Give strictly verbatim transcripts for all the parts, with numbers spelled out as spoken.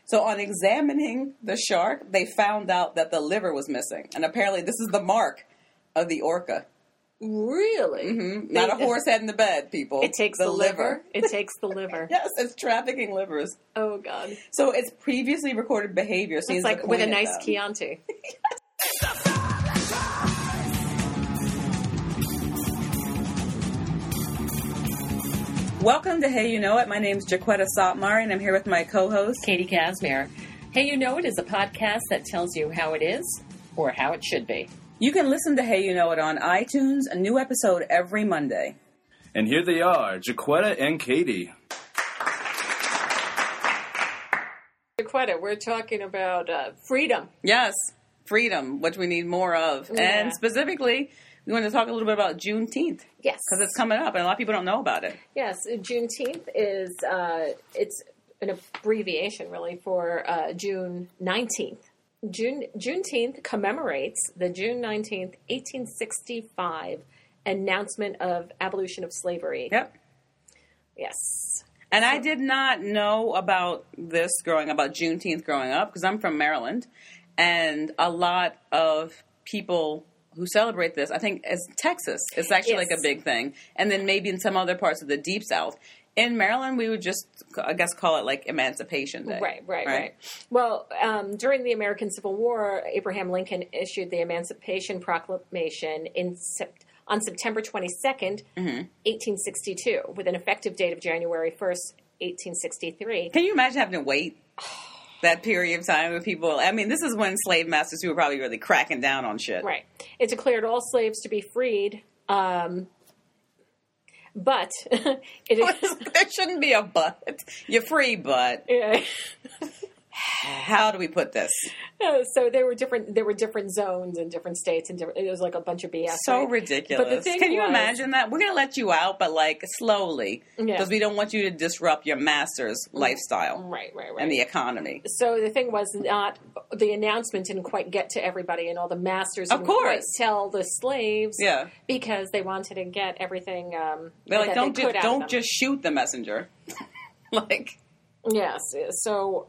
So on examining the shark, they found out that the liver was missing. And apparently this is the mark of the orca. Really? Mm-hmm. Not a horse head in the bed, people. It takes the, the liver. liver. It takes the liver. Yes, it's trafficking livers. Oh, God. So it's previously recorded behavior. It's like with a nice Chianti. Welcome to Hey You Know It. My name's Jaquetta Sotmar, and I'm here with my co-host, Katie Casimir. Hey You Know It is a podcast that tells you how it is or how it should be. You can listen to Hey You Know It on iTunes, a new episode every Monday. And here they are, Jaquetta and Katie. Jaquetta, we're talking about uh, freedom. Yes, freedom, which we need more of. Yeah. And specifically, we want to talk a little bit about Juneteenth. Yes. Because it's coming up, and a lot of people don't know about it. Yes, Juneteenth is, uh, it's an abbreviation, really, for uh, June nineteenth. June Juneteenth commemorates the June nineteenth, eighteen sixty-five announcement of abolition of slavery. Yep. Yes. And so, I did not know about this growing about Juneteenth growing up because I'm from Maryland, and a lot of people who celebrate this, I think, as Texas, it's actually yes. like a big thing, and then maybe in some other parts of the Deep South. In Maryland, we would just, I guess, call it like Emancipation Day. Right, right, right. right. Well, um, during the American Civil War, Abraham Lincoln issued the Emancipation Proclamation in sept- on September twenty-second, mm-hmm. eighteen sixty-two, with an effective date of January first, eighteen sixty-three. Can you imagine having to wait that period of time with people? I mean, this is when slave masters who were probably really cracking down on shit. Right. It declared all slaves to be freed, um... But it is, there shouldn't be a but. You're free, but yeah. How do we put this? Uh, so there were different. There were different zones in different states, and different, it was like a bunch of B S. So right? ridiculous. But the thing Can you was, imagine that? We're going to let you out, but like slowly, because yeah. we don't want you to disrupt your master's lifestyle, right, right, right, and the economy. So the thing was not the announcement didn't quite get to everybody, and all the masters of didn't course quite tell the slaves, yeah, because they wanted to get everything. Um, They're like, that don't they just, could don't out just shoot the messenger, like yes. So.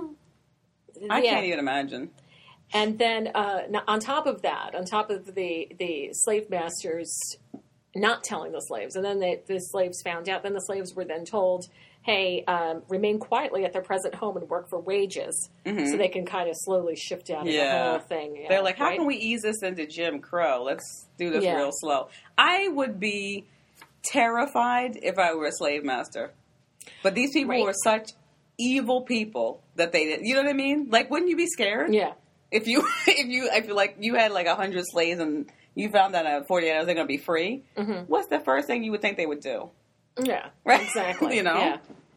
I yeah. can't even imagine. And then uh, on top of that, on top of the, the slave masters not telling the slaves, and then they, the slaves found out, then the slaves were then told, hey, um, remain quietly at their present home and work for wages, mm-hmm. so they can kind of slowly shift out of yeah. the whole thing. Yeah, They're like, how right? can we ease this into Jim Crow? Let's do this yeah. real slow. I would be terrified if I were a slave master. But these people right. were such evil people that they did. You know what I mean? Like, wouldn't you be scared? Yeah. If you, if you, I feel like you had like a hundred slaves and you found that in forty-eight hours they're going to be free. Mm-hmm. What's the first thing you would think they would do? Yeah. Right. Exactly. You know. Yeah.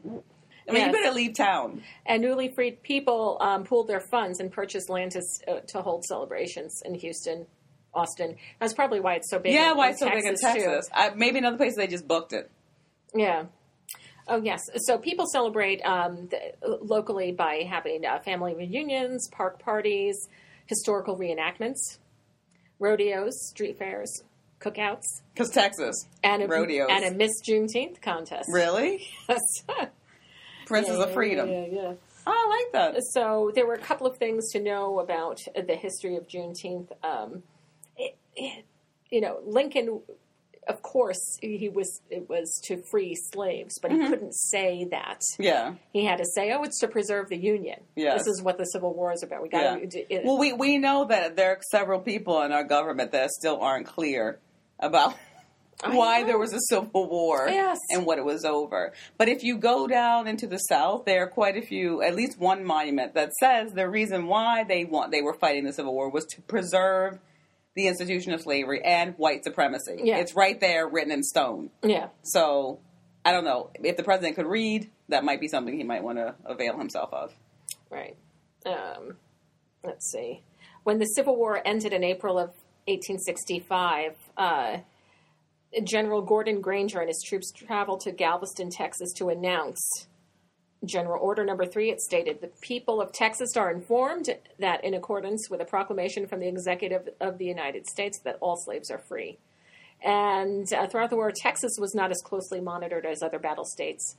I mean, yes. you better leave town. And newly freed people um, pooled their funds and purchased land to, uh, to hold celebrations in Houston, Austin. That's probably why it's so big. Yeah, in, why in it's so Texas big in Texas. I, maybe another place they just booked it. Yeah. Oh, yes. So people celebrate um, the, locally by having uh, family reunions, park parties, historical reenactments, rodeos, street fairs, cookouts. Because Texas. And a, rodeos. And a Miss Juneteenth contest. Really? Yes. Princess yeah, of Freedom. Yeah, yeah, yeah. Oh, I like that. So there were a couple of things to know about the history of Juneteenth. Um, it, it, you know, Lincoln... Of course, he was. It was to free slaves, but he mm-hmm. couldn't say that. Yeah, he had to say, "Oh, it's to preserve the Union." Yes. This is what the Civil War is about. We got yeah. to. Well, we we know that there are several people in our government that still aren't clear about why there was a Civil War yes. and what it was over. But if you go down into the South, there are quite a few. At least one monument that says the reason why they want they were fighting the Civil War was to preserve the institution of slavery and white supremacy. Yeah. It's right there written in stone. Yeah. So, I don't know. If the president could read, that might be something he might want to avail himself of. Right. Um, let's see. When the Civil War ended in April of eighteen sixty-five, uh, General Gordon Granger and his troops traveled to Galveston, Texas to announce General Order Number Three. It stated, the people of Texas are informed that in accordance with a proclamation from the Executive of the United States that all slaves are free. And uh, throughout the war, Texas was not as closely monitored as other battle states.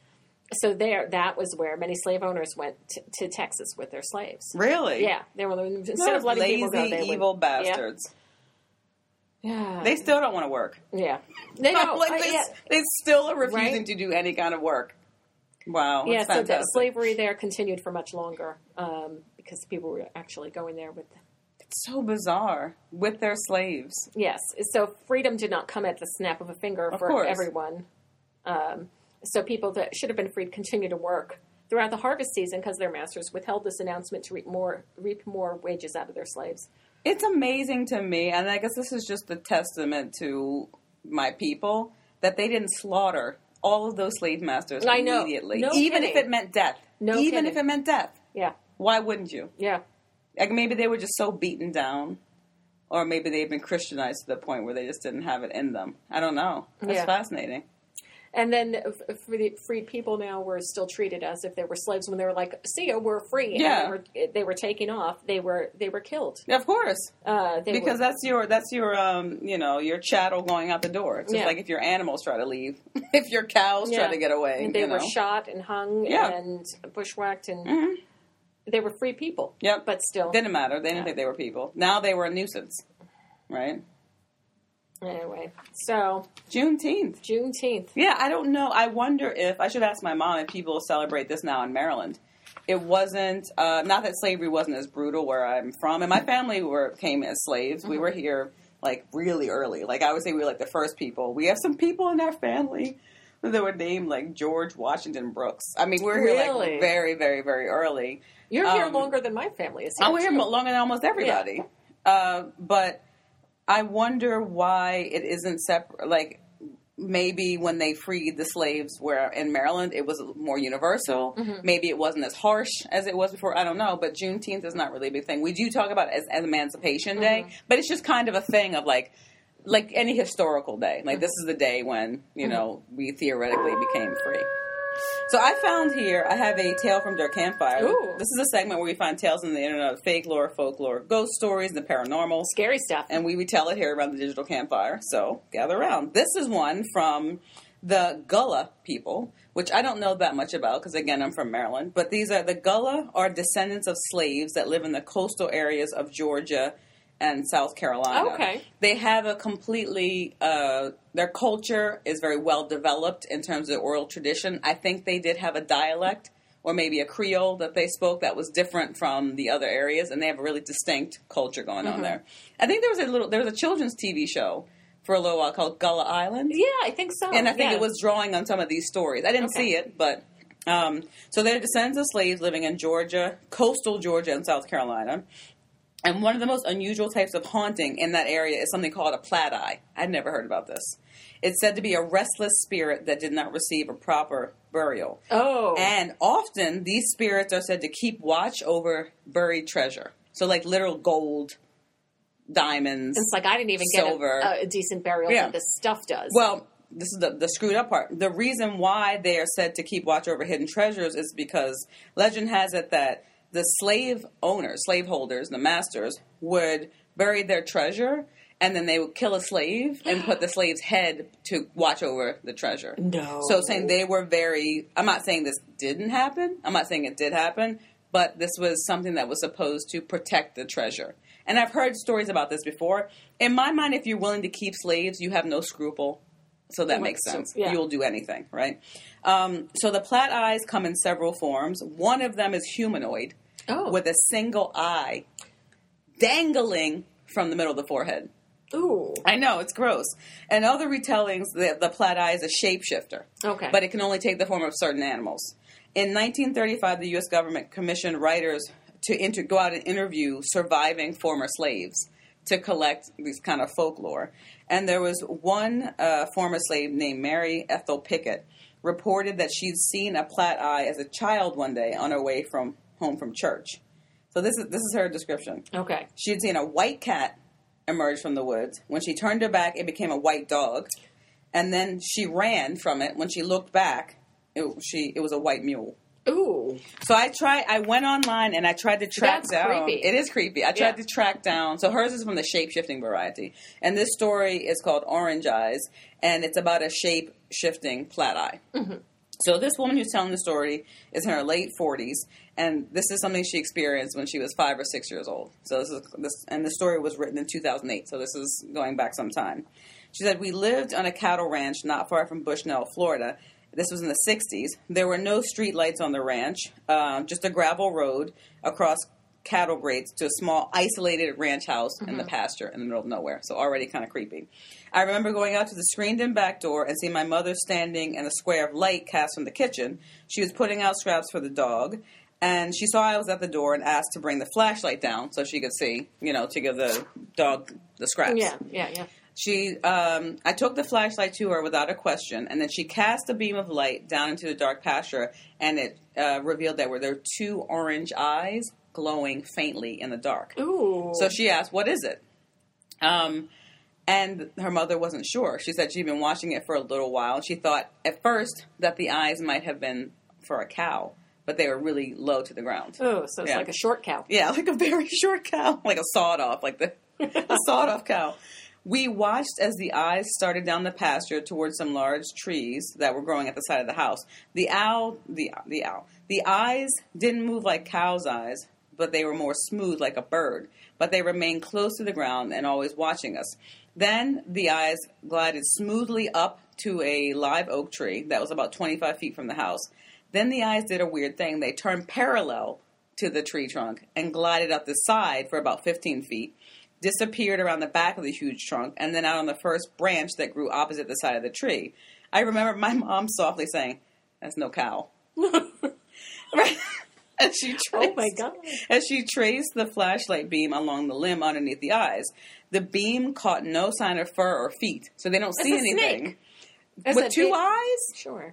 So there, that was where many slave owners went t- to Texas with their slaves. Really? Yeah, they were instead Those of letting lazy, people go, they evil would, bastards. Yeah. yeah, They still don't want to work. yeah, they don't. like uh, they, yeah, they still are refusing Right? to do any kind of work. Wow. yeah. That's So the fantastic. slavery there continued for much longer um, because people were actually going there with. It's so bizarre with their slaves. Yes, so freedom did not come at the snap of a finger Of for course. everyone. Um, so people that should have been freed continue to work throughout the harvest season because their masters withheld this announcement to reap more reap more wages out of their slaves. It's amazing to me, and I guess this is just a testament to my people, that they didn't slaughter all of those slave masters I know. immediately. No even kidding. if it meant death. No Even kidding. if it meant death. Yeah, Why wouldn't you? yeah. Like maybe they were just so beaten down, or maybe they've been Christianized to the point where they just didn't have it in them. I don't know. That's Yeah. fascinating. And then f- for the freed people now were still treated as if they were slaves when they were like, "See ya, we're free." And Yeah. they were, they were taken off. They were they were killed. Yeah, of course. Uh, they Because were, that's your that's your um you know your chattel going out the door. It's just Yeah. like if your animals try to leave, if your cows try Yeah. to get away, and they you were know. shot and hung Yeah. and bushwhacked and Mhm. they were free people. Yep. But still, Didn't matter. They didn't Yeah. think they were people. Now they were a nuisance, right? anyway. So Juneteenth. Juneteenth. Yeah, I don't know. I wonder if I should ask my mom if people celebrate this now in Maryland. It wasn't uh, not that slavery wasn't as brutal where I'm from, and my family were came as slaves. Mm-hmm. We were here like really early. Like I would say, we were like the first people. We have some people in our family that were named like George Washington Brooks. I mean, we were here Really? like very, very, very early. You're here Um, longer than my family is here. I was here too. longer than almost everybody. Uh, but I wonder why it isn't separate. Like maybe when they freed the slaves, where in Maryland it was more universal. Mm-hmm. Maybe it wasn't as harsh as it was before. I don't know. But Juneteenth is not really a big thing. We do talk about it as, as Emancipation Day, Mm-hmm. but it's just kind of a thing of like. Like any historical day. Like, this is the day when, you know, we theoretically became free. So I found here, I have a Tale from Their Campfire. Ooh. This is a segment where we find tales on the internet of fake lore, folklore, ghost stories, and the paranormal. Scary stuff. And we retell it here around the digital campfire. So gather around. This is one from the Gullah people, which I don't know that much about because, again, I'm from Maryland. But these are, the Gullah are descendants of slaves that live in the coastal areas of Georgia and South Carolina. Okay. They have a completely, uh, their culture is very well developed in terms of oral tradition. I think they did have a dialect or maybe a Creole that they spoke that was different from the other areas, and they have a really distinct culture going on there. I think there was a little, there was a children's T V show for a little while called Gullah Island. Yeah, I think so. And I think yeah. it was drawing on some of these stories. I didn't Okay. see it, but um, so they're descendants of slaves living in Georgia, coastal Georgia and South Carolina. And one of the most unusual types of haunting in that area is something called a plaid eye. I'd never heard about this. It's said to be a restless spirit that did not receive a proper burial. Oh. And often these spirits are said to keep watch over buried treasure. So like literal gold, diamonds. It's like I didn't even silver. get a, a decent burial Yeah. that this stuff does. Well, this is the, the screwed up part. The reason why they are said to keep watch over hidden treasures is because legend has it that the slave owners, slave holders, the masters, would bury their treasure and then they would kill a slave and put the slave's head to watch over the treasure. No. So saying they were very, I'm not saying this didn't happen. I'm not saying it did happen, but this was something that was supposed to protect the treasure. And I've heard stories about this before. In my mind, if you're willing to keep slaves, you have no scruple. So that makes So, sense. yeah. You will do anything, right? Um, so the plaid eyes come in several forms. One of them is humanoid oh. with a single eye dangling from the middle of the forehead. Ooh. I know, it's gross. And other retellings, the, the plaid eye is a shapeshifter. Okay. But it can only take the form of certain animals. In nineteen thirty-five, the U S government commissioned writers to inter- go out and interview surviving former slaves to collect these kind of folklore. And there was one uh, former slave named Mary Ethel Pickett reported that she'd seen a plaid eye as a child one day on her way from home from church. So this is this is her description. Okay. She had seen a white cat emerge from the woods. When she turned her back, it became a white dog. And then she ran from it. When she looked back, it, she it was a white mule. Ooh. So I tried. I went online and I tried to track That's down. creepy. It is creepy. I tried Yeah. to track down. So hers is from the shape shifting variety, and this story is called Orange Eyes, and it's about a shape shifting plaid eye. Mm-hmm. So this woman who's telling the story is in her late forties, and this is something she experienced when she was five or six years old. So this is this, and the story was written in two thousand eight. So this is going back some time. She said, "We lived on a cattle ranch not far from Bushnell, Florida. This was in the sixties. There were no street lights on the ranch, um, just a gravel road across cattle grates to a small isolated ranch house mm-hmm. in the pasture in the middle of nowhere. So already kind of creepy. I remember going out to the screened-in back door and seeing my mother standing in a square of light cast from the kitchen. She was putting out scraps for the dog, and she saw I was at the door and asked to bring the flashlight down so she could see, you know, to give the dog the scraps. Yeah, yeah, yeah. She, um, I took the flashlight to her without a question, and then she cast a beam of light down into the dark pasture, and it uh, revealed that there were two orange eyes glowing faintly in the dark. Ooh. So she asked, "What is it?" Um, and her mother wasn't sure. She said she'd been watching it for a little while. She thought at first that the eyes might have been for a cow, but they were really low to the ground. Oh, so it's Yeah. like a short cow. Yeah, like a very short cow, like a sawed-off, like the a sawed-off cow. We watched as the eyes started down the pasture towards some large trees that were growing at the side of the house. The owl, the the owl, the eyes didn't move like cow's eyes, but they were more smooth like a bird. But they remained close to the ground and always watching us. Then the eyes glided smoothly up to a live oak tree that was about twenty-five feet from the house. Then the eyes did a weird thing. They turned parallel to the tree trunk and glided up the side for about fifteen feet, disappeared around the back of the huge trunk, and then out on the first branch that grew opposite the side of the tree. I remember my mom softly saying, "That's no cow." Right? As she traced, Oh my God. As she traced the flashlight beam along the limb underneath the eyes, the beam caught no sign of fur or feet, so they don't see a anything. snake. It's With a two big- eyes Sure.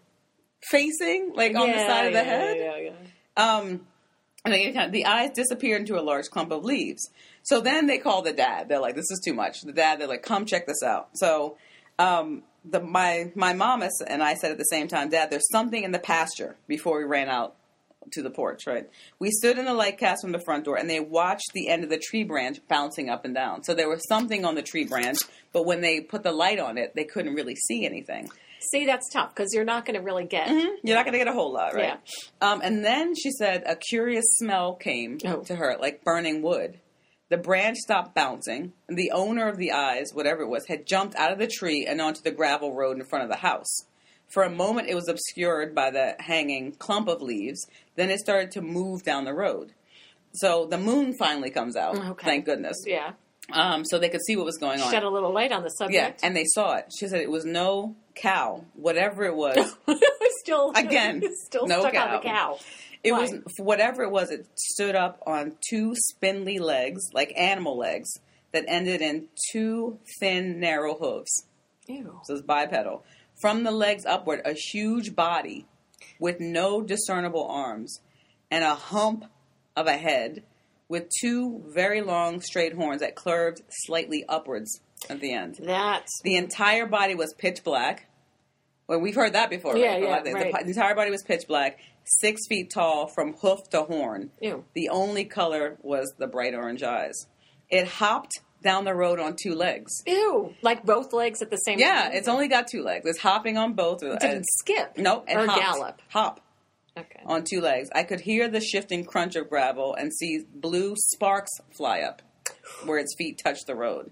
facing, like on the Yeah, side of the yeah, head. Yeah, yeah, Um, and they kind of, the eyes disappeared into a large clump of leaves. So then they call the dad. They're like, "This is too much." The dad, they're like, "Come check this out." So um, the my my mom and I said at the same time, "Dad, there's something in the pasture," before we ran out to the porch, right? We stood in the light cast from the front door, and they watched the end of the tree branch bouncing up and down. So there was something on the tree branch, but when they put the light on it, they couldn't really see anything. See, that's tough because you're not going to really get. Mm-hmm. You're not going to get a whole lot, right? Yeah. Um, and then she said a curious smell came Oh. to her, like burning wood. The branch stopped bouncing, and the owner of the eyes, whatever it was, had jumped out of the tree and onto the gravel road in front of the house. For a moment, it was obscured by the hanging clump of leaves. Then it started to move down the road. So the moon finally comes out. Okay. Thank goodness. Yeah. Um, so they could see what was going on. Shed a little light on the Yeah, subject. and they saw it. She said it was no cow. Whatever it was, still Again, still no stuck cow. on the cow. it Why? was whatever it was. It stood up on two spindly legs, like animal legs, that ended in two thin, narrow hooves. Ew. So it's bipedal. From the legs upward, a huge body with no discernible arms and a hump of a head with two very long straight horns that curved slightly upwards at the end. That's The entire body was pitch black. Well, we've heard that before. Yeah, right? yeah, The, right. the entire body was pitch black, six feet tall from hoof to horn. ew. The only color was the bright orange eyes. It hopped down the road on two legs. Ew. Like both legs at the same Yeah, time? it's only got two legs. It's hopping on both. It didn't skip. No, it Or hopped. gallop. Hop Okay. on two legs. I could hear the shifting crunch of gravel and see blue sparks fly up where its feet touched the road.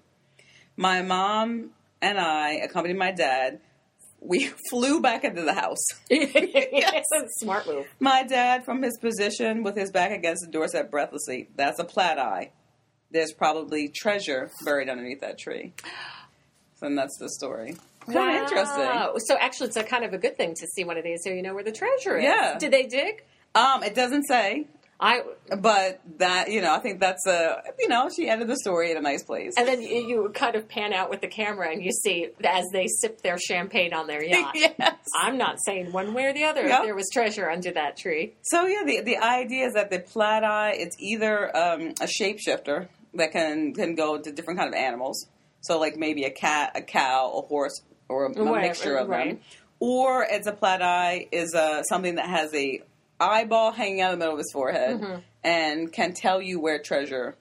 My mom and I accompanied my dad. We flew back into the house. Yes. Smart move. My dad, from his position with his back against the door, said breathlessly, "That's a plaid eye. There's probably treasure buried underneath that tree." So that's the story. Kind of interesting. Wow. So actually, it's a kind of a good thing to see one of these, so you know where the treasure is. Yeah. Did they dig? Um, it doesn't say, I. but that, you know, I think that's a, you know, she ended the story in a nice place. And then you, you kind of pan out with the camera, and you see as they sip their champagne on their yacht. Yes. I'm not saying one way or the other. Yep. If there was treasure under that tree. So yeah, the the idea is that the plaid eye, it's either um, a shapeshifter that can can go to different kind of animals. So like maybe a cat, a cow, a horse, or a, a Right, mixture of right. them. Or it's a plaid eye is uh, something that has a eyeball hanging out of the middle of his forehead Mm-hmm. and can tell you where treasure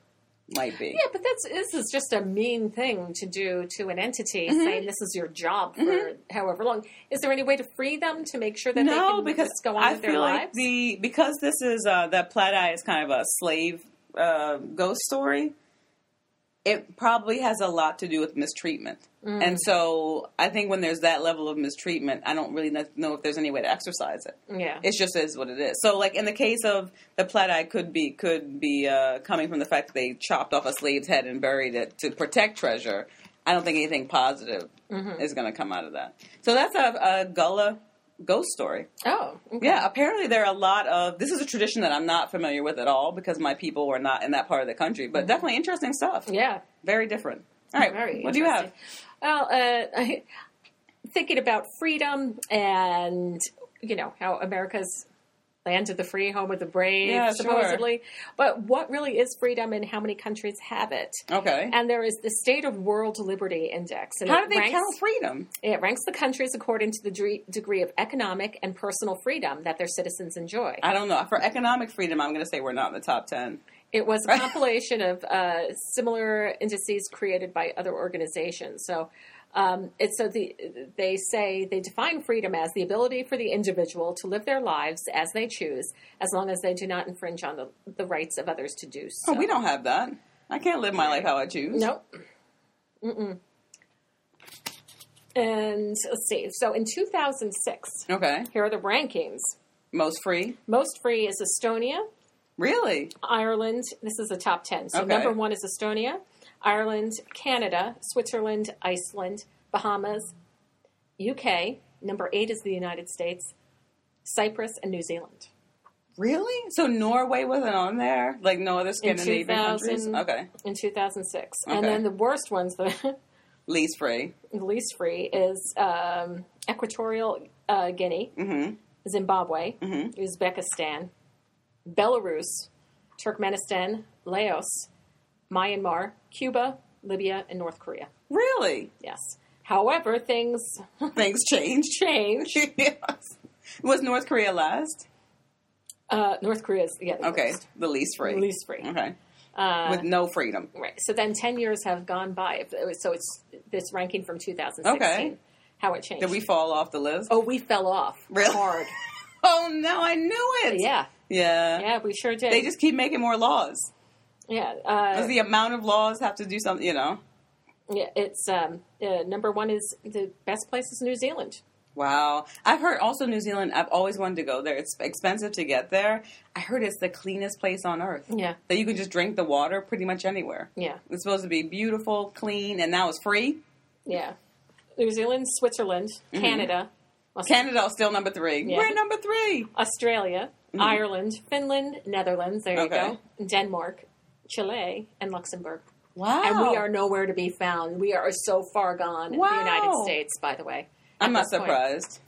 might be. Yeah, but that's this is just a mean thing to do to an entity, Mm-hmm. saying this is your job for Mhm. however long. Is there any way to free them to make sure that they No, can because just go on I with their feel like lives? the because this is uh, that Plaid Eye is kind of a slave uh, ghost story. It probably has a lot to do with mistreatment, Mm. and so I think when there's that level of mistreatment, I don't really kn- know if there's any way to exercise it. Yeah. It just is what it is. So, like in the case of the Plaid Eye, could be could be uh, coming from the fact that they chopped off a slave's head and buried it to protect treasure. I don't think anything positive Mm-hmm. is going to come out of that. So that's a, a Gullah ghost story. Oh, okay. Yeah, apparently there are a lot of. This is a tradition that I'm not familiar with at all because my people were not in that part of the country. But definitely interesting stuff. Yeah. Very different. All right, Very what do you have? interesting. Well, uh, I, thinking about freedom and, you know, how America's land of the free, home of the brave, Yeah, supposedly. Sure. But what really is freedom and how many countries have it? Okay. And there is the State of World Liberty Index. And How it do they ranks, count freedom? It ranks the countries according to the dre- degree of economic and personal freedom that their citizens enjoy. I don't know. For economic freedom, I'm going to say we're not in the top ten. It was a compilation of uh, similar indices created by other organizations. So um, it's so the, they say they define freedom as the ability for the individual to live their lives as they choose, as long as they do not infringe on the, the rights of others to do so. Oh, we don't have that. I can't live my life how I choose. Nope. Mm-mm. And let's see. So in two thousand six, Okay. here are the rankings. Most free? Most free is Estonia, Really? Ireland. This is the top ten. So Okay. number one is Estonia, Ireland, Canada, Switzerland, Iceland, Bahamas, U K. Number eight is the United States, Cyprus, and New Zealand. Really? So Norway wasn't on there? Like no other Scandinavian countries? Okay. In two thousand six. Okay. And then the worst ones, the Least free. least free, is um, Equatorial uh, Guinea, Mm-hmm. Zimbabwe, Mm-hmm. Uzbekistan, Belarus, Turkmenistan, Laos, Myanmar, Cuba, Libya, and North Korea. Really? Yes. However, things Things change. change. Yes. Was North Korea last? Uh, North Korea is yeah, the Okay. worst. The least free. Least free. Okay. Uh, With no freedom. right. So then ten years have gone by. So it's this ranking from two thousand sixteen. Okay. How it changed. Did we fall off the list? Oh, we fell off Really? hard. Oh, no, I knew it. Yeah. Yeah. Yeah, we sure did. They just keep making more laws. yeah. Uh, Does the amount of laws have to do something, you know? yeah. It's um, uh, number one is the best place is New Zealand. Wow. I've heard also New Zealand, I've always wanted to go there. It's expensive to get there. I heard it's the cleanest place on earth. Yeah. That you can just drink the water pretty much anywhere. Yeah. It's supposed to be beautiful, clean, and now it's free. Yeah. New Zealand, Switzerland, Canada, Aus- Canada is still number three. Yeah. We're at number three. Australia, Ireland, Finland, Netherlands, there you Okay. go, Denmark, Chile, and Luxembourg. Wow. And we are nowhere to be found. We are so far gone in Wow. the United States, by the way. I'm at not this point. surprised.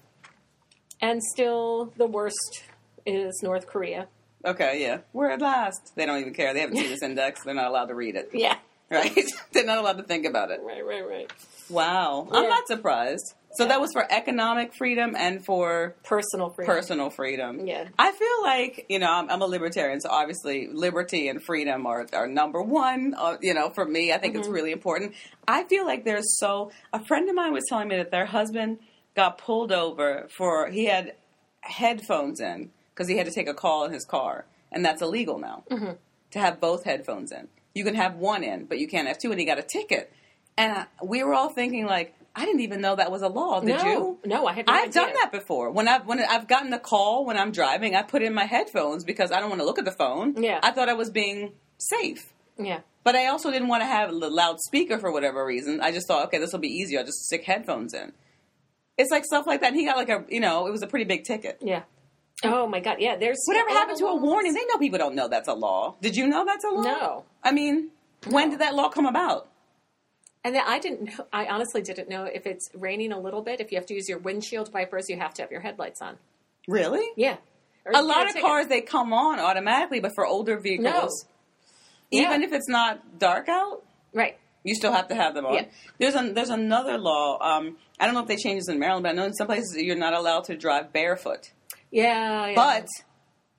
And still, the worst is North Korea. Okay, yeah. We're at last. They don't even care. They haven't seen this index. They're not allowed to read it. Yeah. Right? They're not allowed to think about it. Right, right, right. Wow. I'm Yeah. not surprised. So Yeah. that was for economic freedom and for Personal freedom. personal freedom. Yeah. I feel like, you know, I'm, I'm a libertarian, so obviously liberty and freedom are, are number one, uh, you know, for me. I think it's really important. I feel like there's so... A friend of mine was telling me that their husband got pulled over for... He had headphones in because he had to take a call in his car, and that's illegal now, Mm-hmm. to have both headphones in. You can have one in, but you can't have two, and he got a ticket. And I, we were all thinking, like, I didn't even know that was a law. Did no, you? No, I had no I've idea. done that before. When I've when I've gotten a call when I'm driving, I put in my headphones because I don't want to look at the phone. Yeah. I thought I was being safe. Yeah. But I also didn't want to have a loudspeaker for whatever reason. I just thought, okay, this will be easier. I'll just stick headphones in. It's like stuff like that. And he got like a, you know, it was a pretty big ticket. Yeah. Oh, my God. Yeah, there's... Whatever all happened the to a laws. warning? They know people don't know that's a law. Did you know that's a law? No. I mean, when did that law come about? And then I didn't know, I honestly didn't know if it's raining a little bit, if you have to use your windshield wipers, you have to have your headlights on. Really? Yeah. Or A you get lot of ticket. cars, they come on automatically, but for older vehicles, even Yeah. if it's not dark out, Right. you still have to have them on. Yeah. There's a, there's another law. Um, I don't know if they changed this in Maryland, but I know in some places you're not allowed to drive barefoot. Yeah. yeah. But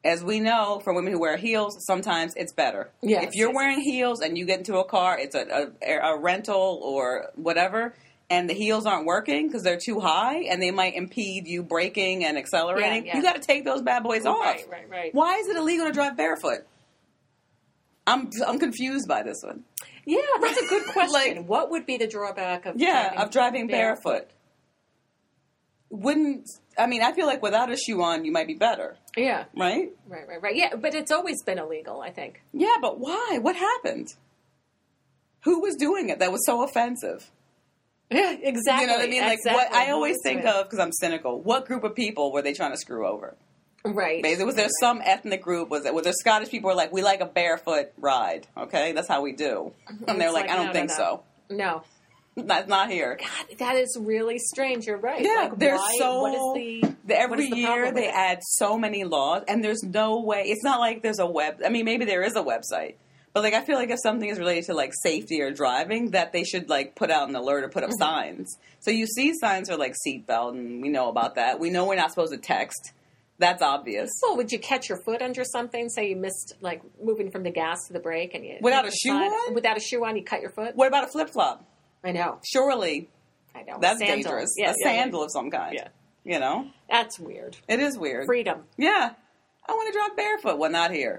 as we know from women who wear heels, sometimes it's better. Yes, if you're yes, wearing heels and you get into a car, it's a, a, a rental or whatever, and the heels aren't working because they're too high and they might impede you braking and accelerating, Yeah, yeah. you got to take those bad boys off. Right, right, right. Why is it illegal to drive barefoot? I'm I'm confused by this one. Yeah, that's a good question. Like- what would be the drawback of Yeah, driving of driving barefoot. Wouldn't I mean? I feel like without a shoe on, you might be better, Yeah, right? right, right, right. Yeah, but it's always been illegal, I think. Yeah, but why? What happened? Who was doing it that was so offensive? Yeah, exactly. You know what I mean? Like exactly. what I always Who was think doing of, because I'm cynical. What group of people were they trying to screw over? it? Right. Maybe was there some ethnic group? Was it? Was there Scottish people who were like, we like a barefoot ride? Okay, that's how we do. And they're It's like, I don't no, think no, so. no. No. That's not here. God, that is really strange. You're right. Yeah, like, they're why, so. What is the the- every what is the year problem they with it? add so many laws, and there's no way. It's not like there's a web. I mean, maybe there is a website, but like I feel like if something is related to like safety or driving, that they should like put out an alert or put up Mm-hmm. signs. So you see signs for like seatbelt, and we know about that. We know we're not supposed to text. That's obvious. Well, would you catch your foot under something? Say you missed, like, moving from the gas to the brake, and you Without hit a the shoe side- on? Without a shoe on, you cut your foot. What about a flip flop? I know. Surely I know. that's Sandal. dangerous. Yeah, a yeah, sandal of some kind. Yeah. You know, That's weird. it is weird. Freedom. Yeah, I want to drive barefoot. Well, not here.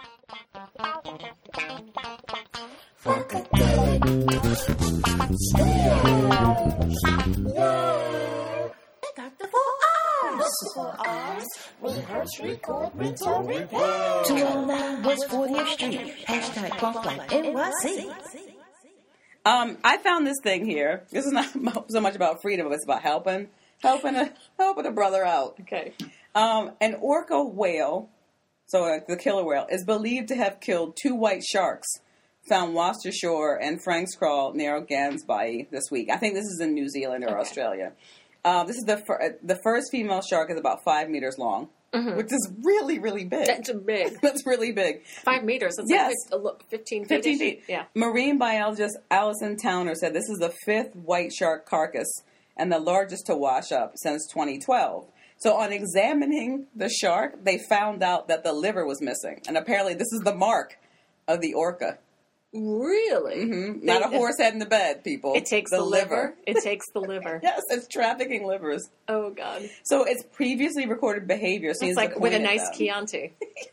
For ours, rehearse, record, rinse, or repair. two oh nine West fortieth Street. Hashtag Funklife N Y C. Um, I found this thing here. This is not so much about freedom, but it's about helping, helping a helping a brother out. Okay. Um, an orca whale, so uh, the killer whale, is believed to have killed two white sharks found washed ashore in Franks Crawl near Gansby this week. I think this is in New Zealand or Okay. Australia. Uh, this is the fir- the first female shark is about five meters long, which is really really big. That's big. That's really big. Five meters. That's Yes. like fif- fifteen feet. fifteen feet. Yeah. Marine biologist Alison Towner said this is the fifth white shark carcass and the largest to wash up since twenty twelve. So on examining the shark, they found out that the liver was missing. And apparently this is the mark of the orca. Really? Hmm? Not a horse head in the bed, people. It takes the, liver. It takes the liver. Yes, it's trafficking livers. Oh, God. So it's previously recorded behavior seems It's like to with a point at nice them. Chianti.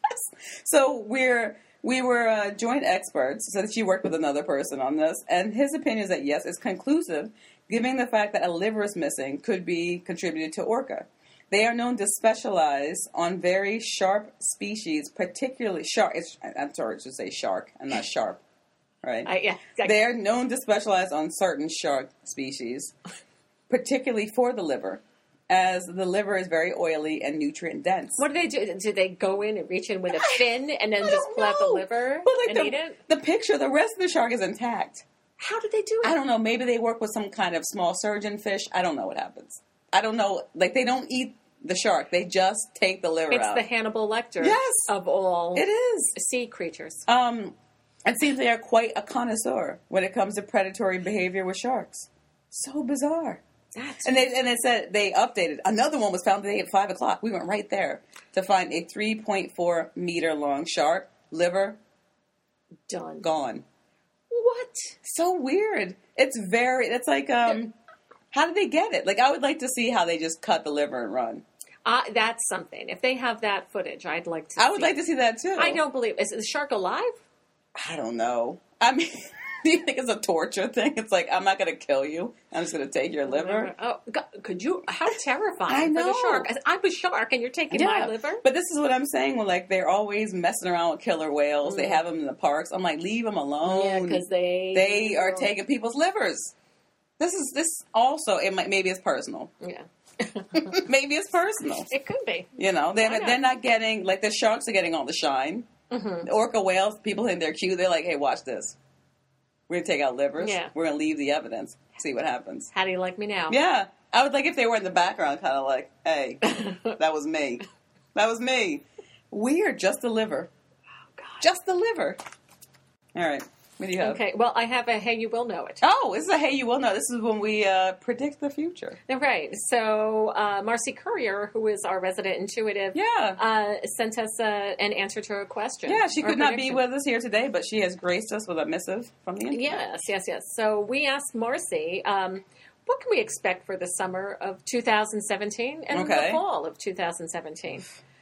So we're we were uh, joint experts, so that she worked with another person on this, and his opinion is that yes, it's conclusive, given the fact that a liver is missing could be contributed to orca. They are known to specialize on very sharp species, particularly shark. It's, I'm sorry, I should say shark and not sharp, right? I, yeah. I- They are known to specialize on certain shark species, particularly for the liver, as the liver is very oily and nutrient dense. What do they do? Do they go in and reach in with a fin and then I just don't pull out the know. liver But, like, and the, eat it? The picture, the rest of the shark is intact. How do they do it? I don't know. Maybe they work with some kind of small surgeon fish. I don't know what happens. I don't know. Like, they don't eat the shark. They just take the liver It's out. the Hannibal Lecter Yes. of all It is. sea creatures. Um, it seems they are quite a connoisseur when it comes to predatory behavior with sharks. So bizarre. That's And they and it said they updated. Another one was found today at five o'clock. We went right there to find a three point four meter long shark liver done. gone. What? So weird. It's very. It's like um, how did they get it? Like I would like to see how they just cut the liver and run. Uh, that's something. If they have that footage, I'd like to I would see. like to see that too. I don't believe. Is the shark alive? I don't know. I mean, do you think it's a torture thing? It's like I'm not going to kill you. I'm just going to take your liver. Oh, God, could you? How terrifying I for know. the shark. I'm a shark, and you're taking my liver. But this is what I'm saying. When like they're always messing around with killer whales, they Mm. have them in the parks. I'm like, leave them alone. Yeah, because they they are taking people's livers. This is this also. It might maybe it's personal. Yeah, Maybe it's personal. it could be. You know, they're Why not? they're not getting like the sharks are getting all the shine. Mm-hmm. The orca whales, people think they're cute. They're like, hey, watch this. We're gonna take out livers. Yeah. We're gonna leave the evidence. See what happens. How do you like me now? Yeah, I would like if they were in the background, kind of like, hey, that was me. That was me. Weird. Just the liver. Oh God. Just the liver. All right. What do you have? Okay, well, I have a Hey, You Will Know It. Oh, this is a Hey You Will Know. This is when we uh, predict the future. Right. So uh, Marcy Courier, who is our resident intuitive, Yeah. uh, sent us uh, an answer to a question. Yeah, she or could not be prediction. with us here today, but she has graced us with a missive from the internet. Yes, yes, yes. So we asked Marcy, um, what can we expect for the summer of two thousand seventeen and Okay. the fall of two thousand seventeen?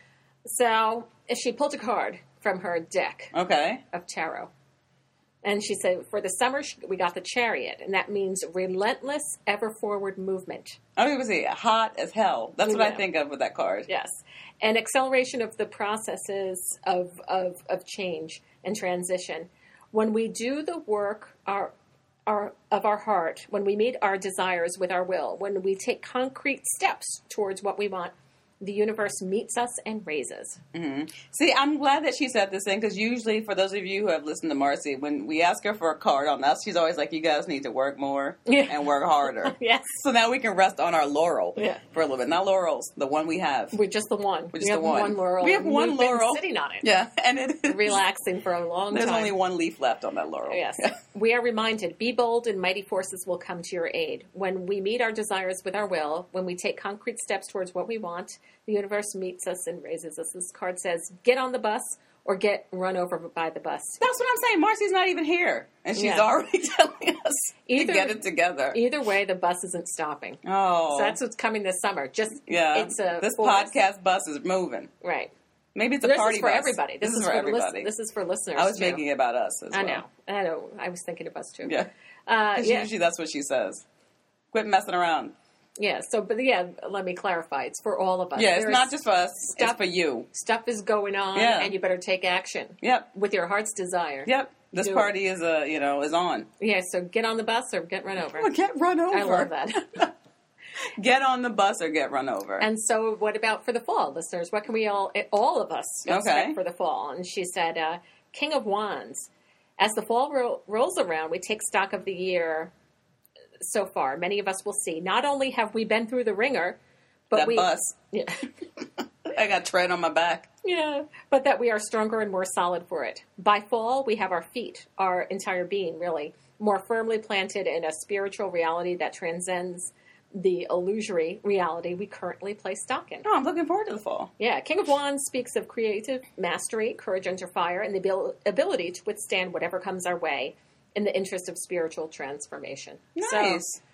So she pulled a card from her deck Okay. of tarot. And she said, for the summer, sh- we got the Chariot, and that means relentless, ever-forward movement. I mean, was it hot as hell? That's what I Yeah. think of with that card. Yes. And acceleration of the processes of, of, of change and transition. When we do the work our, our, of our heart, when we meet our desires with our will, when we take concrete steps towards what we want, the universe meets us and raises. Mm-hmm. See, I'm glad that she said this thing, because usually, for those of you who have listened to Marcy, when we ask her for a card on us, she's always like, you guys need to work more Yeah. and work harder. Yes. So now we can rest on our laurel Yeah. for a little bit. Not laurels, the one we have. We're just the one. We're we just have the one. laurel. We have and one we've been laurel. sitting on it. Yeah, and it is. Relaxing for a long There's time. only one leaf left on that laurel. Yes. We are reminded, be bold and mighty forces will come to your aid. When we meet our desires with our will, when we take concrete steps towards what we want, the universe meets us and raises us. This card says, get on the bus or get run over by the bus. That's what I'm saying. Marcy's not even here, and she's Yeah. already telling us Either- to get it together. Either way, the bus isn't stopping. Oh. So that's what's coming this summer. Just, yeah. it's a this force. podcast bus is moving. Right. Maybe it's a This party is for bus. everybody. This, This, is, is for the everybody. Lis- this is for listeners. I was too. making it about us as I well. know. I know. I was thinking of us too. Yeah. Uh, 'Cause yeah. usually that's what she says. Quit messing around. Yeah. So, but yeah, let me clarify. It's for all of us. Yeah, it's There not is- just for us. It's stuff- for you. Stuff is going on, Yeah. and you better take action Yep. with your heart's desire. Yep. This Do it. party is, uh, you know, is on. Yeah, so get on the bus or get run over. Oh, get run over. I love that. Get on the bus or get run over. And so, what about for the fall, listeners? What can we all, all of us, expect Okay. for the fall? And she said, uh, King of Wands. As the fall ro- rolls around, we take stock of the year so far. Many of us will see. Not only have we been through the ringer, but that we bus. Yeah, I got tread on my back. yeah, but that we are stronger and more solid for it. By fall, we have our feet, our entire being, really, more firmly planted in a spiritual reality that transcends the illusory reality we currently place stock in. Oh, I'm looking forward to the fall. Yeah, King of Wands speaks of creative mastery, courage under fire, and the abil- ability to withstand whatever comes our way in the interest of spiritual transformation. Nice. So,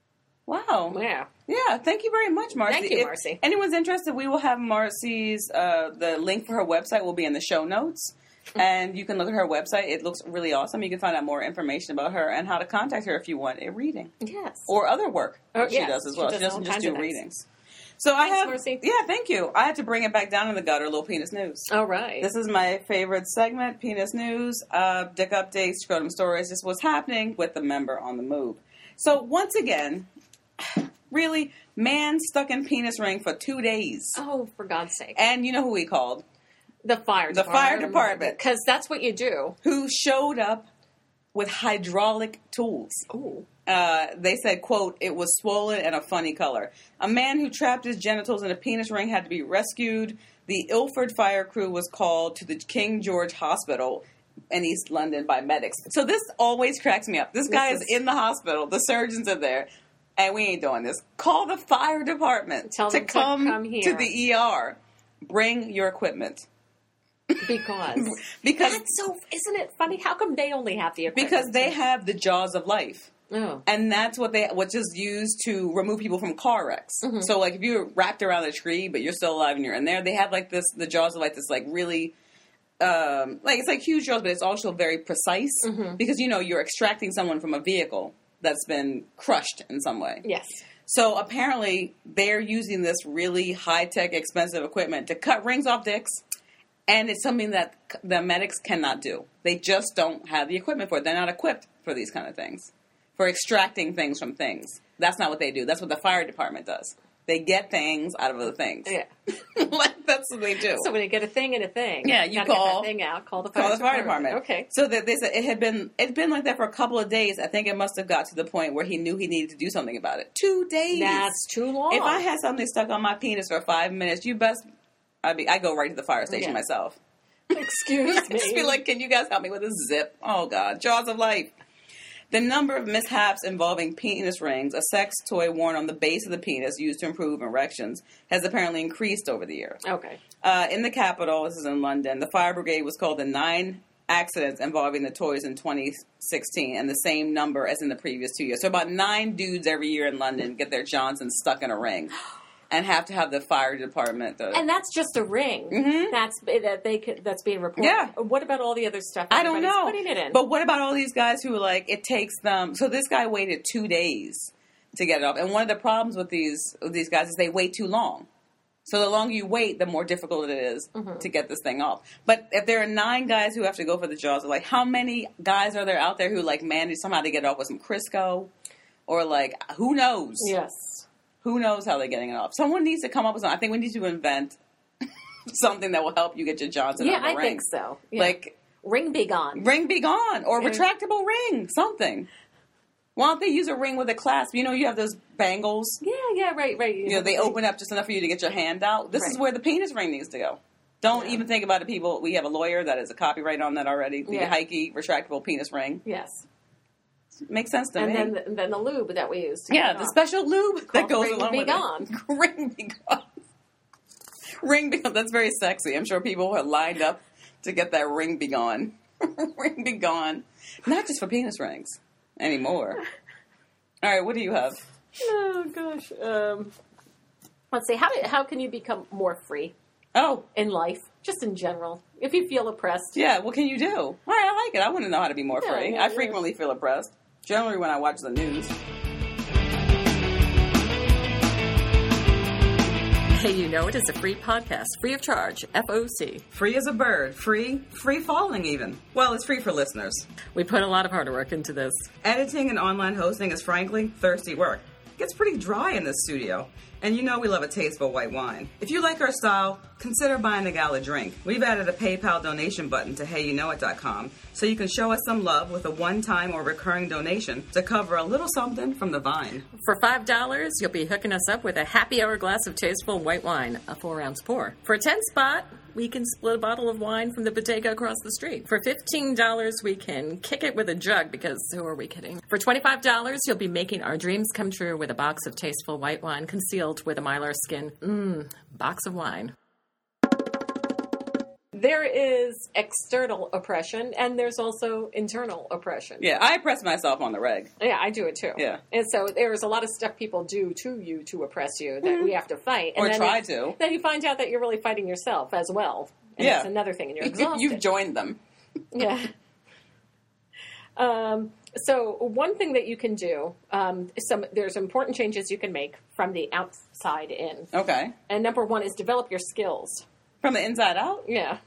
Wow. yeah. Yeah, thank you very much, Marcy. Thank you, If Marcy. anyone's interested, we will have Marcy's, uh, the link for her website will be in the show notes. And you can look at her website. It looks really awesome. You can find out more information about her and how to contact her if you want a reading. Yes. Or other work Oh, that she yes, does as she well. does She doesn't all just kinds do of things. readings. So I Thanks, have, Marcy. yeah, thank you. I had to bring it back down in the gutter, Little Penis News. All right. This is my favorite segment, Penis News, uh, Dick Updates, Scrotum Stories, just what's happening with the member on the move. So once again, really, man stuck in penis ring for two days. oh, for God's sake. And you know who he called? The fire The department. fire department. Because that's what you do. Who showed up with hydraulic tools. Ooh. Uh, they said, quote, it was swollen and a funny color. A man who trapped his genitals in a penis ring had to be rescued. The Ilford fire crew was called to the King George Hospital in East London by medics. So this always cracks me up. This guy This is is- in the hospital. The surgeons are there. And we ain't doing this. Call the fire department Tell to them to come, come here. to the E R. Bring your equipment. Because. Because That's so, isn't it funny? How come they only have the equipment? because they have the jaws of life. Oh. And that's what they, which is used to remove people from car wrecks. So, like, if you're wrapped around a tree, but you're still alive and you're in there, they have, like, this, the jaws are, like, this, like, really, um, like, it's, like, huge jaws, but it's also very precise. Because, you know, you're extracting someone from a vehicle that's been crushed in some way. Yes. So, apparently, they're using this really high-tech, expensive equipment to cut rings off dicks. And it's something that c- the medics cannot do. They just don't have the equipment for it. They're not equipped for these kind of things. For extracting things from things. That's not what they do. That's what the fire department does. They get things out of other things. Yeah. Like, that's what they do. So when you get a thing and a thing, Yeah, you gotta call- get that thing out. Call the fire Call the fire department. department. Okay. So that they said it had been it's been like that for a couple of days. I think it must have got to the point where he knew he needed to do something about it. Two days. That's too long. If I had something stuck on my penis for five minutes, you best. I be I go right to the fire station Yeah. myself. Excuse me. Just be like, can you guys help me with a zip? Oh, God. Jaws of life. The number of mishaps involving penis rings, a sex toy worn on the base of the penis used to improve erections, has apparently increased over the years. Okay. Uh, in the capital, this is in London, the fire brigade was called the nine accidents involving the toys in twenty sixteen, and the same number as in the previous two years. So about nine dudes every year in London get their Johnson stuck in a ring and have to have the fire department. To, And that's just a ring. Mhm. That's that they could, that's being reported. Yeah. What about all the other stuff? I don't everybody's know. Putting it in. But what about all these guys who, like, it takes them... So this guy waited two days to get it off. And one of the problems with these with these guys is they wait too long. So the longer you wait, the more difficult it is Mm-hmm. to get this thing off. But if there are nine guys who have to go for the jaws, like, how many guys are there out there who, like, manage somehow to get it off with some Crisco? Or, like, who knows? yes. Who knows how they're getting it off? Someone needs to come up with something. I think we need to invent something that will help you get your Johnson Yeah, out of the I ring. think so. Yeah. Like, ring be gone. ring be gone. Or Yeah. retractable ring. Something. Why don't they use a ring with a clasp? You know, you have those bangles. Yeah, yeah, right, right. You know, they open up just enough for you to get your hand out. This is Right. where the penis ring needs to go. Don't Yeah. even think about it, people. We have a lawyer that has a copyright on that already. The Yeah. Heike retractable penis ring. Yes. Makes sense to And me. then the, then the lube that we use. to yeah, get it the off. special lube that Called goes Ring along Be with Gone. it. Ring be gone. Ring be gone. That's very sexy. I'm sure people are lined up to get that ring be gone. Ring be gone. Not just for penis rings anymore. All right, what do you have? Oh gosh. Um, let's see. How do, how can you become more free Oh, in life, just in general? If you feel oppressed, yeah, what can you do? All right, I like it. I want to know how to be more Yeah, free. yeah, I yeah. frequently feel oppressed. Generally when I watch the news. Hey, You Know It is a free podcast, free of charge, F O C. Free as a bird. Free, free falling even. Well, it's free for listeners. We put a lot of hard work into this. Editing and online hosting is frankly thirsty work. It gets pretty dry in this studio. And you know we love a tasteful white wine. If you like our style, consider buying the gal a drink. We've added a PayPal donation button to hey you know it dot com so you can show us some love with a one-time or recurring donation to cover a little something from the vine. For five dollars, you'll be hooking us up with a happy hour glass of tasteful white wine, a four-ounce pour. For a ten spot, we can split a bottle of wine from the bodega across the street. For fifteen dollars, we can kick it with a jug, because who are we kidding? For twenty-five dollars, you'll be making our dreams come true with a box of tasteful white wine concealed with a mylar skin. Mmm, box of wine. there is external oppression and there's also internal oppression. Yeah, I oppress myself on the reg. Yeah, I do it too. Yeah. And so there's a lot of stuff people do to you to oppress you that we have to fight. And Or then try you- to. Then you find out that you're really fighting yourself as well. And Yeah. that's another thing, and you're exhausted. You've joined them. Yeah. Um, so one thing that you can do, um, some there's important changes you can make from the outside in. Okay. And number one is develop your skills. From the inside out? Yeah.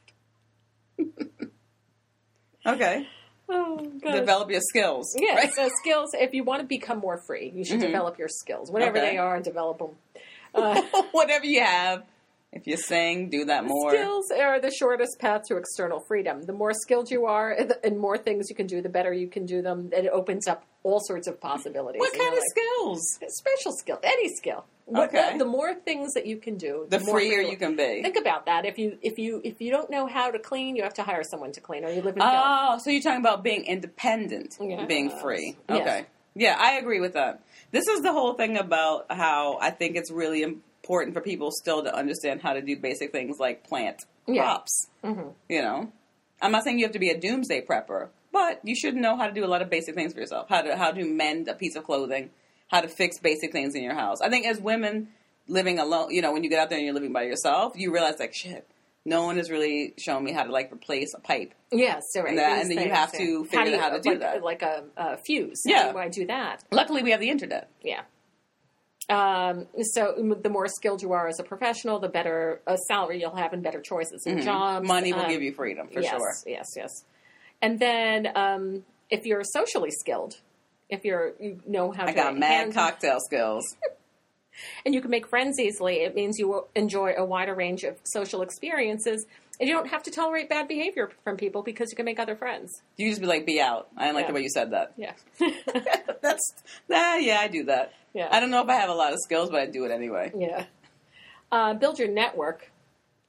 Okay. Oh, God. Develop your skills. Yeah, Right? so skills, if you want to become more free, you should develop your skills. Whatever Okay. they are, develop them. Uh, Whatever you have. If you sing, do that more. Skills are the shortest path to external freedom. The more skilled you are and more things you can do, the better you can do them. It opens up all sorts of possibilities. What in kind your of life. skills? Special skill, any skill. What- Okay. The, the more things that you can do, The more freer free- you can be. Think about that. If you if you if you don't know how to clean, you have to hire someone to clean, or you live in filth. Oh, so you're talking about being independent, Yes. being free. Yes. Okay. Yeah, I agree with that. This is the whole thing about how I think it's really important for people still to understand how to do basic things like plant Yeah. crops. You know, I'm not saying you have to be a doomsday prepper, but you should know how to do a lot of basic things for yourself. How to how to mend a piece of clothing, how to fix basic things in your house. I think as women living alone, you know, when you get out there and you're living by yourself, you realize like shit. No one has really shown me how to like replace a pipe. Yes, so right. And that- these and then you things, have to yeah. figure do out how to you- do like, that. like a, a fuse. Yeah. How do I do that? Luckily, we have the internet. Yeah. Um, so the more skilled you are as a professional, the better a salary you'll have and better choices in jobs. Mm-hmm. Money will Um, give you freedom for yes, sure. Yes, yes. And then um, if you're socially skilled, if you're you know how I to got mad handle- cocktail skills. and you can make friends easily, it means you will enjoy a wider range of social experiences, and you don't have to tolerate bad behavior from people because you can make other friends. You just be like, be out. I didn't like Yeah. the way you said that. Yeah. That's nah, yeah, I do that. Yeah. I don't know if I have a lot of skills, but I do it anyway. Yeah. Uh, build your network.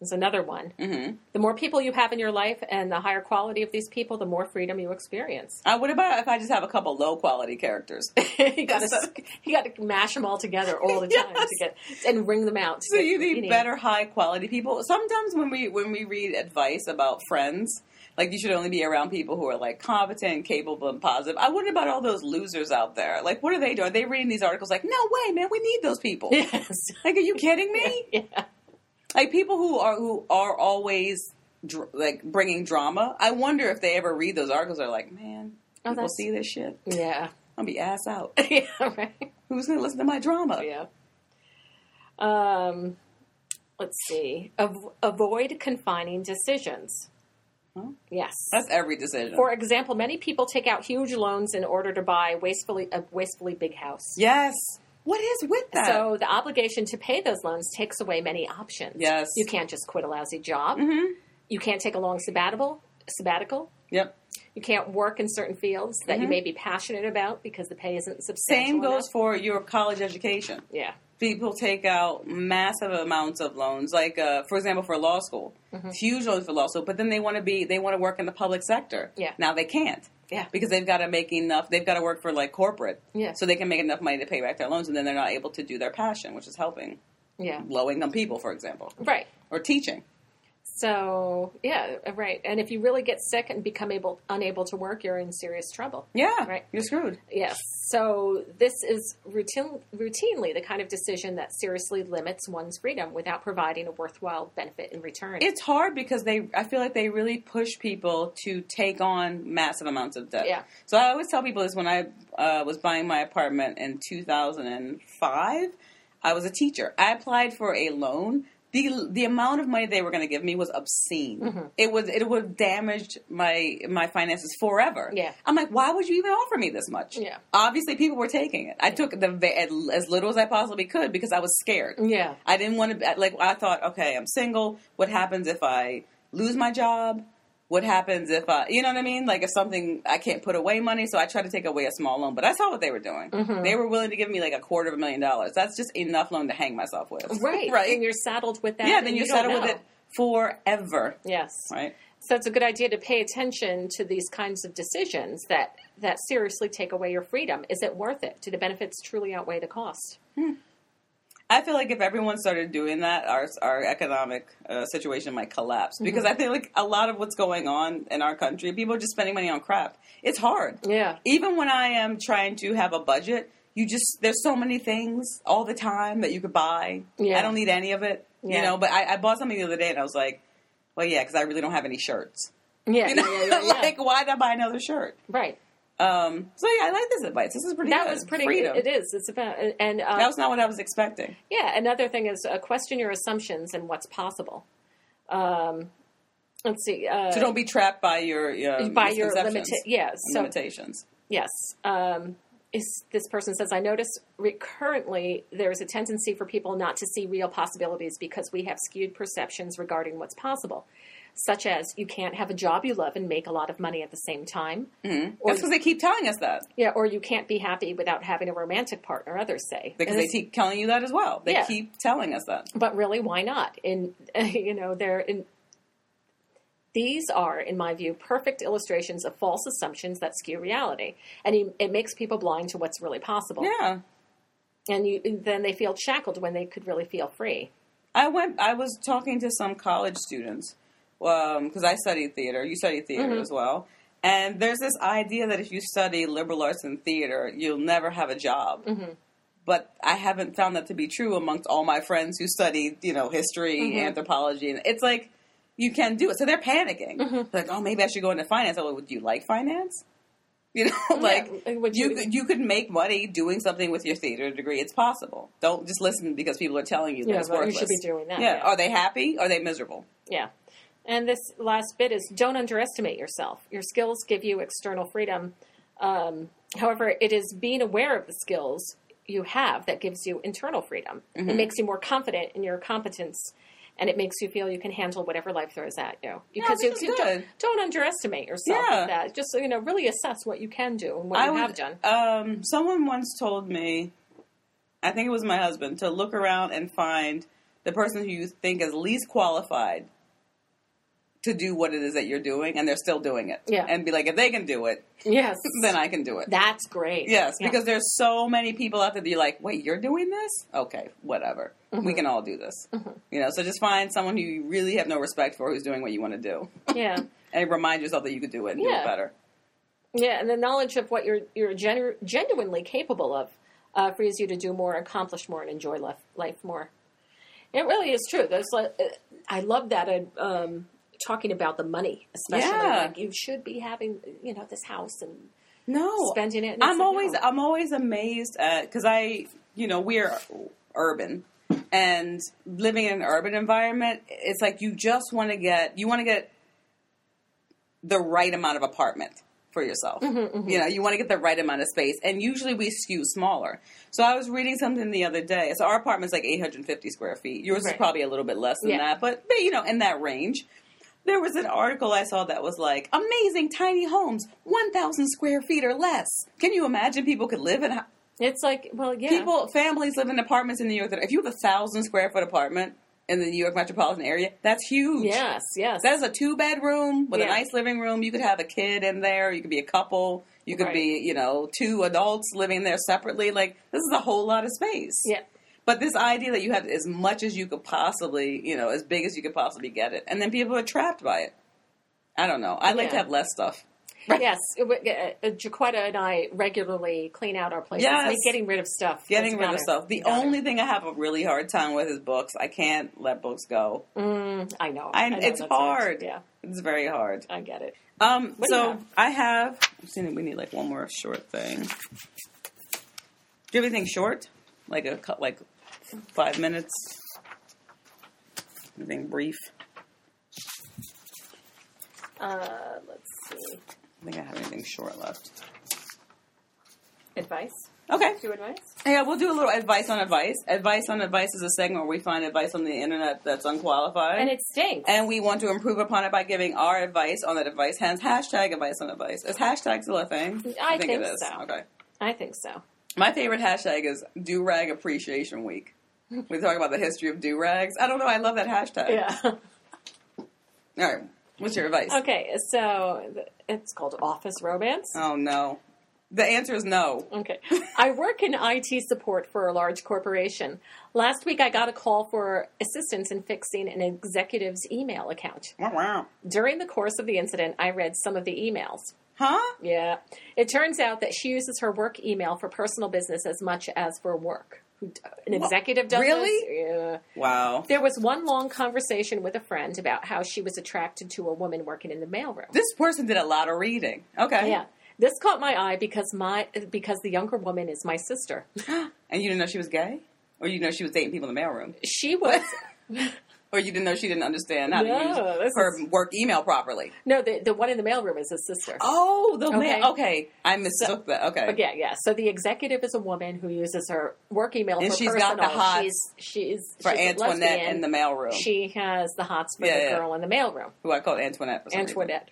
is another one. Mm-hmm. The more people you have in your life and the higher quality of these people, the more freedom you experience. Uh, what about if I just have a couple low quality characters? you got to you got to mash them all together all the time Yes. to get and wring them out. to So get you what need better high quality people. Sometimes when we when we read advice about friends, like you should only be around people who are like competent, capable, and positive. I wonder about all those losers out there. Like, what are they doing? Are they reading these articles like, no way, man, we need those people. Yes. Like, are you kidding me? Yeah. Like people who are who are always dr- like bringing drama. I wonder if they ever read those articles. They're like, man, Oh, people that's- see this shit. Yeah. I'll be ass out. yeah. Right. Who's gonna listen to my drama? Yeah. Um, let's see. Av- avoid confining decisions. Huh? Yes. That's every decision. For example, many people take out huge loans in order to buy wastefully a wastefully big house. yes. What is with that? So the obligation to pay those loans takes away many options. Yes. You can't just quit a lousy job. Mm-hmm. You can't take a long sabbatical. Sabbatical. Yep. You can't work in certain fields that you Mhm. may be passionate about because the pay isn't substantial Same goes enough. for your college education. Yeah. People take out massive amounts of loans, like uh, for example, for law school, Mm-hmm. huge loans for law school. But then they want to be, they want to work in the public sector. Yeah. Now they can't. Yeah. Because they've got to make enough. They've got to work for like corporate. Yeah. So they can make enough money to pay back their loans, and then they're not able to do their passion, which is helping Yeah. low income people, for example, Right. or teaching. So yeah, right. And if you really get sick and become able unable to work, you're in serious trouble. Yeah. Right. You're screwed. Yes. So this is routine, routinely the kind of decision that seriously limits one's freedom without providing a worthwhile benefit in return. It's hard because they, I feel like they really push people to take on massive amounts of debt. Yeah. So I always tell people this when I uh, was buying my apartment in two thousand five. I was a teacher. I applied for a loan. The the amount of money they were going to give me was obscene. Mm-hmm. It was it would have damaged my my finances forever. Yeah. I'm like, why would you even offer me this much? Yeah. Obviously, people were taking it. I took the va- as little as I possibly could because I was scared. yeah. I didn't want to, like, I thought, okay, I'm single. What happens if I lose my job? What happens if I, you know what I mean? Like, if something, I can't put away money, so I tried to take away a small loan. But I saw what they were doing. Mm-hmm. They were willing to give me, like, a quarter of a million dollars. That's just enough loan to hang myself with. Right. right? And you're saddled with that. yeah, and then you you're don't settled with know. it forever. Yes. Right? So it's a good idea to pay attention to these kinds of decisions that, that seriously take away your freedom. Is it worth it? Do the benefits truly outweigh the cost? I feel like if everyone started doing that, our our economic uh, situation might collapse. Because I feel like a lot of what's going on in our country, people are just spending money on crap. It's hard. Yeah. Even when I am trying to have a budget, you just, there's so many things all the time that you could buy. Yeah. I don't need any of it. Yeah. You know, but I, I bought something the other day and I was like, well, yeah, because I really don't have any shirts. Yeah. You know, yeah, yeah, yeah, yeah. like, why did I buy another shirt? Right. Um, so yeah, I like this advice. This is pretty That good. was pretty. Freedom. It is. It's about and uh, That was not what I was expecting. yeah. Another thing is uh, question your assumptions and what's possible. Um, let's see. Uh, So don't be trapped by your, your by your misconceptions limita- yeah. and So limitations. yes. Um, is, this person says, I notice recurrently there's a tendency for people not to see real possibilities because we have skewed perceptions regarding what's possible, such as you can't have a job you love and make a lot of money at the same time. Mm-hmm. Or, That's because they keep telling us that. yeah, or you can't be happy without having a romantic partner, others say. Because And they it's- keep telling you that as well. They Yeah. keep telling us that. But really, why not? In you know, they're in. These are, in my view, perfect illustrations of false assumptions that skew reality, and he, it makes people blind to what's really possible. Yeah. And you, then they feel shackled when they could really feel free. I went. I was talking to some college students because I studied theater. You studied theater Mm-hmm. as well, and there's this idea that if you study liberal arts and theater, you'll never have a job. Mm-hmm. But I haven't found that to be true amongst all my friends who studied, you know, history, Mm-hmm. anthropology, and it's like you can do it. So they're panicking, Mm-hmm. like, "Oh, maybe I should go into finance." I'm like, "Would you like finance?" You know, like Yeah, would you you- could, you could make money doing something with your theater degree. It's possible. Don't just listen because people are telling you that Yeah, it's but you worthless. should be doing that, Yeah. yeah. Are they happy? Are they miserable? Yeah. And this last bit is don't underestimate yourself. Your skills give you external freedom. Um, however, it is being aware of the skills you have that gives you internal freedom. Mm-hmm. It makes you more confident in your competence, and it makes you feel you can handle whatever life throws at you. Because this you, is you good. don't, don't underestimate yourself Yeah. with that. Just, you know, really assess what you can do and what I you would- have done. Um, someone once told me, I think it was my husband, to look around and find the person who you think is least qualified to do what it is that you're doing, and they're still doing it. Yeah. And be like, if they can do it, Yes. then I can do it. That's great. Yes, Yeah. because there's so many people out there that you're like, wait, you're doing this? Okay, whatever. Mm-hmm. We can all do this. Mm-hmm. You know, so just find someone who you really have no respect for who's doing what you want to do. Yeah. And remind yourself that you could do it and do Yeah. it better. Yeah, and the knowledge of what you're you're genu- genuinely capable of uh, frees you to do more, accomplish more, and enjoy life, life more. It really is true. There's, like, uh, I love that. Uh, um, talking about the money, especially, Yeah. like you should be having, you know, this house and No, spending it. And I'm it's like, always no. I'm always amazed at because I you know we're urban and living in an urban environment. It's like you just want to get you want to get the right amount of apartment for yourself. Mm-hmm, mm-hmm. You know, you want to get the right amount of space, and usually we skew smaller. So I was reading something the other day. So our apartment's like eight hundred fifty square feet. Yours Right. is probably a little bit less than Yeah. that, but, but you know, in that range. There was an article I saw that was like, amazing tiny homes, one thousand square feet or less. Can you imagine people could live in, It's like, well, yeah. people, families live in apartments in New York. That if you have a thousand square foot apartment in the New York metropolitan area, that's huge. Yes, yes. That's a two bedroom with Yeah. a nice living room. You could have a kid in there. You could be a couple. You could Right. be, you know, two adults living there separately. Like, this is a whole lot of space. Yeah. But this idea that you have as much as you could possibly, you know, as big as you could possibly get it. And then people are trapped by it. I don't know. I like Yeah. to have less stuff. Yes, it would- uh, Jaquetta and I regularly clean out our places. Yes. Like getting rid of stuff. Getting It's rid of gotta- stuff. The gotta- only thing I have a really hard time with is books. I can't let books go. Mm, I know. I, I know it's that's hard. it. Yeah, It's very hard. I get it. Um, What do you so have? I have. I'm seeing we need like one more short thing. Do you have anything short? Like a cut, like five minutes. Anything brief? Uh, let's see. I think I have anything short left. Advice? Okay. Do advice? Yeah, we'll do a little advice on advice. Advice on advice is a segment where we find advice on the internet that's unqualified. And it stinks. And we want to improve upon it by giving our advice on that advice. Hence, hashtag advice on advice. Is hashtag still a thing? I think it is. so. Okay. I think so. My favorite hashtag is Do-Rag Appreciation Week. We talk about the history of do-rags. I don't know. I love that hashtag. Yeah. All right. What's your advice? Okay, so th- it's called Office Romance. Oh, no. The answer is no. Okay. I work in I T support for a large corporation. Last week I got a call for assistance in fixing an executive's email account. Wow, wow. During the course of the incident, I read some of the emails. Huh? Yeah. It turns out that she uses her work email for personal business as much as for work. An executive does Really? this? Yeah. Wow. There was one long conversation with a friend about how she was attracted to a woman working in the mailroom. This person did a lot of reading. Okay. Yeah. This caught my eye because my because the younger woman is my sister. And you didn't know she was gay? Or you didn't know she was dating people in the mailroom? She was Or you didn't know she didn't understand how No, to use this her is- work email properly? no the the one in the mailroom is his sister. Oh, the Okay. mail. Okay. I mistook that. Okay. But yeah, yeah. So the executive is a woman who uses her work email And for she's personal. got the hots she's she's For she's a Antoinette lesbian. in the mailroom. She has the hots for Yeah, the yeah. girl in the mailroom. Who I called Antoinette for some reason. Antoinette.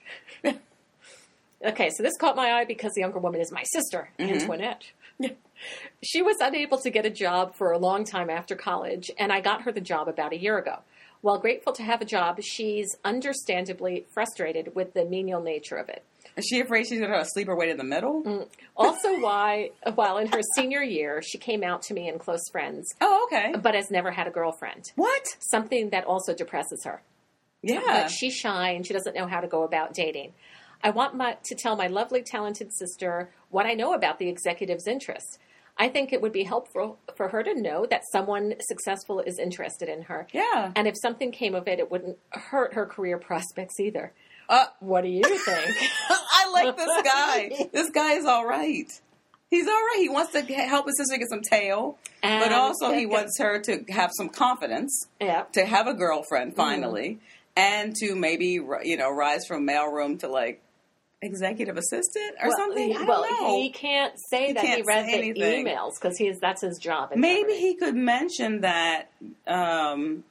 Okay, so this caught my eye because the younger woman is my sister, Mm-hmm. Antoinette. She was unable to get a job for a long time after college, and I got her the job about a year ago. While grateful to have a job, she's understandably frustrated with the menial nature of it. Is she afraid she's going to sleep her way to the middle? Mm. Also, why, while in her senior year, she came out to me and close friends, Oh, okay. but has never had a girlfriend. What? Something that also depresses her. Yeah. But she's shy and she doesn't know how to go about dating. I want my, to tell my lovely, talented sister what I know about the executive's interest. I think it would be helpful for her to know that someone successful is interested in her. Yeah. And if something came of it, it wouldn't hurt her career prospects either. Uh, What do you think? I like this guy. This guy is all right. He's all right. He wants to help his sister get some tail, And but also he get- wants her to have some confidence, Yeah. to have a girlfriend finally, and to maybe, you know, rise from mailroom to like executive assistant or Well, something. he- I don't well, know. he can't say He that he can't read say the anything. emails because he's that's his job. in Maybe government. he could mention that um,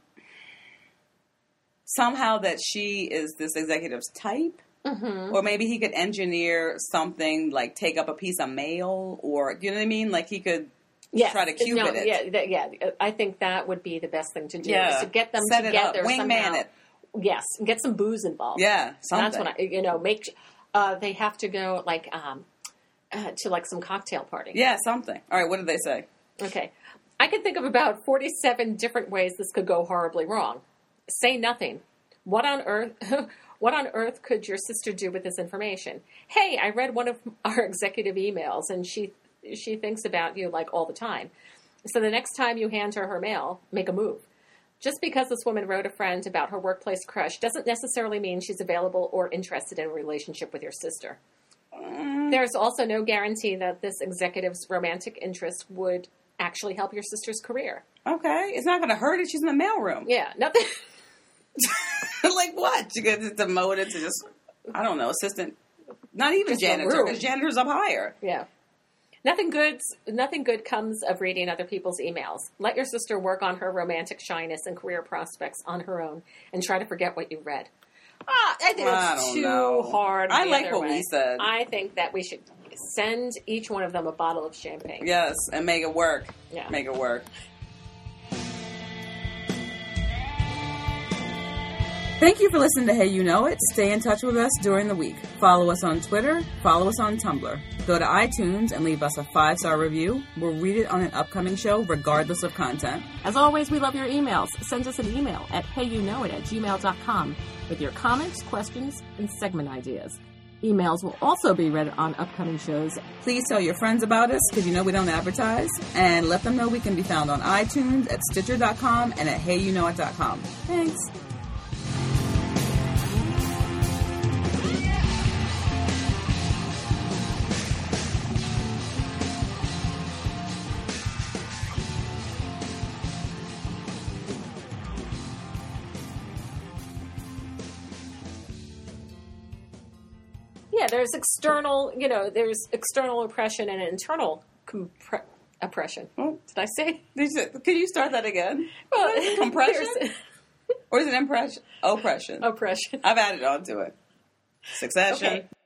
somehow that she is this executive's type. Mm-hmm. Or maybe he could engineer something like take up a piece of mail, or you know what I mean? Like he could Yes. try to cupid no, it. Yeah, that, yeah. I think that would be the best thing to do. Yeah. Is to get them Set it up. together Wingman somehow. it. Yes, and get some booze involved. Yeah, something. That's what I, you know, make, uh, they have to go, like, um, uh, to, like, some cocktail party. Yeah, something. All right, what did they say? Okay. I can think of about forty-seven different ways this could go horribly wrong. Say nothing. What on earth, what on earth could your sister do with this information? Hey, I read one of our executive emails, and she, she thinks about you, like, all the time. So the next time you hand her her mail, make a move. Just because this woman wrote a friend about her workplace crush doesn't necessarily mean she's available or interested in a relationship with your sister. Mm. There's also no guarantee that this executive's romantic interest would actually help your sister's career. Okay. It's not going to hurt if she's in the mailroom. Yeah, nothing. Like what? You get demoted to just, I don't know, assistant. Not even Just a janitor, room. because janitor's up higher. Yeah. Nothing good, nothing good comes of reading other people's emails. Let your sister work on her romantic shyness and career prospects on her own and try to forget what you read. Ah, I think I it's don't too know. hard. I the like other what way. we said. I think that we should send each one of them a bottle of champagne. Yes, and make it work. Yeah. Make it work. Thank you for listening to Hey You Know It. Stay in touch with us during the week. Follow us on Twitter. Follow us on Tumblr. Go to iTunes and leave us a five-star review. We'll read it on an upcoming show, regardless of content. As always, we love your emails. Send us an email at heyyouknowit at gmail dot com with your comments, questions, and segment ideas. Emails will also be read on upcoming shows. Please tell your friends about us, because you know we don't advertise. And let them know we can be found on iTunes, at Stitcher dot com, and at hey you know it dot com. Thanks. Yeah, there's external, you know, there's external oppression and internal compre- oppression. Oh. Did I say? Did you, could you start that again? Well, Compression? there's Or is it impression? Oppression. oppression. I've added on to it. Succession. Okay.